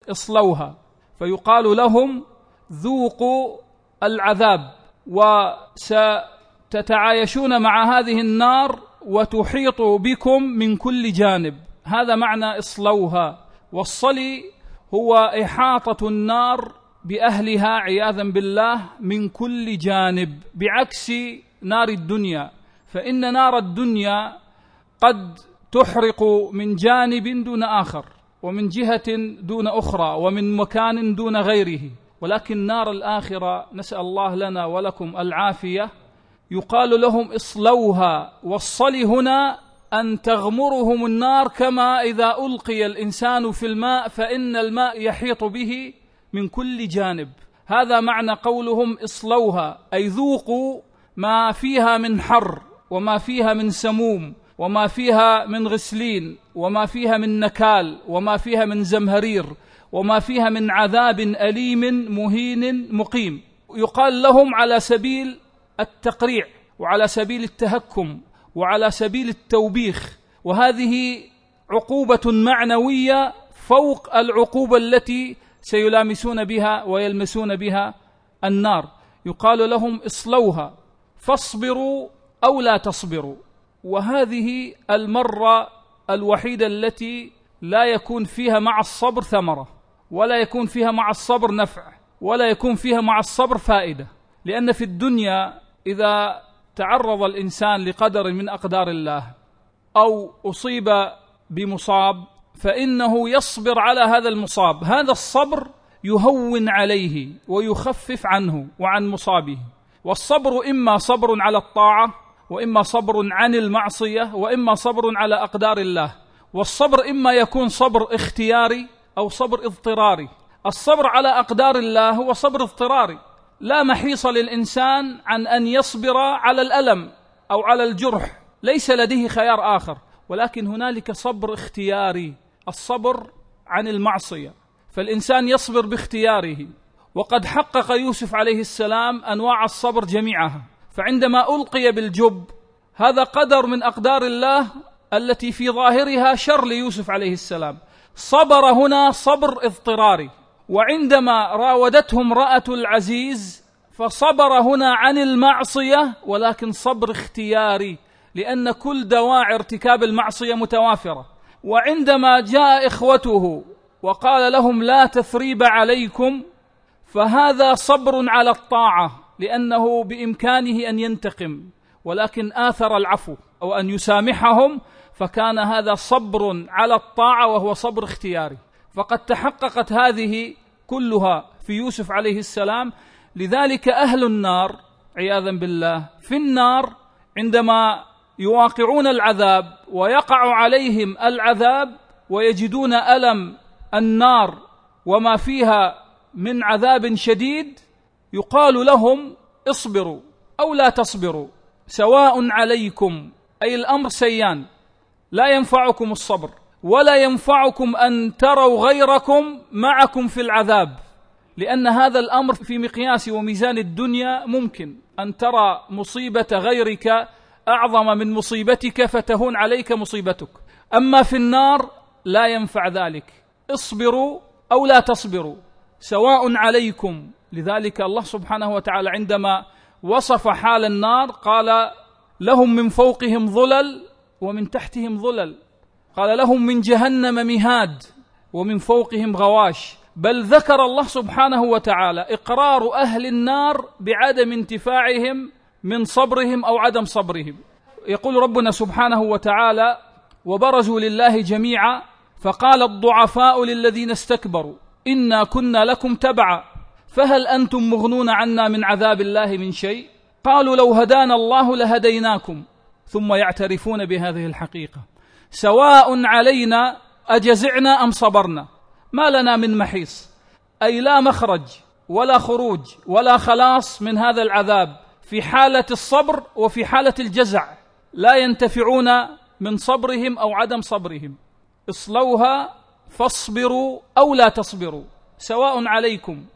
اصلوها، فيقال لهم ذوقوا العذاب، وستتعايشون مع هذه النار وتحيط بكم من كل جانب. هذا معنى اصلوها. والصلي هو إحاطة النار بأهلها عياذا بالله من كل جانب، بعكس نار الدنيا، فإن نار الدنيا قد تحرق من جانب دون آخر، ومن جهة دون أخرى، ومن مكان دون غيره، ولكن نار الآخرة نسأل الله لنا ولكم العافية يقال لهم اصلوها. والصل هنا أن تغمرهم النار، كما إذا ألقي الإنسان في الماء فإن الماء يحيط به من كل جانب. هذا معنى قولهم اصلوها، أي ذوقوا ما فيها من حر، وما فيها من سموم، وما فيها من غسلين، وما فيها من نكال، وما فيها من زمهرير، وما فيها من عذاب أليم مهين مقيم. يقال لهم على سبيل التقريع، وعلى سبيل التهكم، وعلى سبيل التوبيخ، وهذه عقوبة معنوية فوق العقوبة التي سيلامسون بها ويلمسون بها النار. يقال لهم اصلوها فاصبروا أو لا تصبروا. وهذه المرة الوحيدة التي لا يكون فيها مع الصبر ثمرة، ولا يكون فيها مع الصبر نفع، ولا يكون فيها مع الصبر فائدة. لأن في الدنيا إذا تعرض الإنسان لقدر من أقدار الله أو أصيب بمصاب فإنه يصبر على هذا المصاب. هذا الصبر يهون عليه ويخفف عنه وعن مصابه. والصبر إما صبر على الطاعة، وإما صبر عن المعصية، وإما صبر على أقدار الله. والصبر إما يكون صبر اختياري أو صبر اضطراري. الصبر على أقدار الله هو صبر اضطراري، لا محيص للإنسان عن أن يصبر على الألم أو على الجرح، ليس لديه خيار آخر. ولكن هنالك صبر اختياري، الصبر عن المعصية، فالإنسان يصبر باختياره. وقد حقق يوسف عليه السلام أنواع الصبر جميعها. فعندما ألقي بالجب هذا قدر من أقدار الله التي في ظاهرها شر ليوسف عليه السلام، صبر هنا صبر اضطراري. وعندما راودته امرأة العزيز فصبر هنا عن المعصية، ولكن صبر اختياري، لأن كل دواعي ارتكاب المعصية متوافرة. وعندما جاء إخوته وقال لهم لا تثريب عليكم، فهذا صبر على الطاعة، لأنه بإمكانه أن ينتقم، ولكن آثر العفو أو أن يسامحهم، فكان هذا صبر على الطاعة وهو صبر اختياري. فقد تحققت هذه كلها في يوسف عليه السلام. لذلك أهل النار عياذا بالله في النار عندما يواقعون العذاب ويقع عليهم العذاب ويجدون ألم النار وما فيها من عذاب شديد، يقال لهم اصبروا أو لا تصبروا سواء عليكم، أي الأمر سيان، لا ينفعكم الصبر، ولا ينفعكم أن تروا غيركم معكم في العذاب، لأن هذا الأمر في مقياس وميزان الدنيا ممكن أن ترى مصيبة غيرك أعظم من مصيبتك فتهون عليك مصيبتك. أما في النار لا ينفع ذلك، اصبروا أو لا تصبروا سواء عليكم. لذلك الله سبحانه وتعالى عندما وصف حال النار قال لهم من فوقهم ظلل ومن تحتهم ظلل، قال لهم من جهنم مهاد ومن فوقهم غواش. بل ذكر الله سبحانه وتعالى إقرار أهل النار بعدم انتفاعهم من صبرهم أو عدم صبرهم. يقول ربنا سبحانه وتعالى وبرزوا لله جميعا فقال الضعفاء للذين استكبروا إنا كنا لكم تبعا فهل أنتم مغنون عنا من عذاب الله من شيء قالوا لو هدانا الله لهديناكم ثم يعترفون بهذه الحقيقة سواء علينا أجزعنا أم صبرنا ما لنا من محيص، أي لا مخرج ولا خروج ولا خلاص من هذا العذاب في حالة الصبر وفي حالة الجزع، لا ينتفعون من صبرهم أو عدم صبرهم. اصلوها فاصبروا أو لا تصبروا سواء عليكم،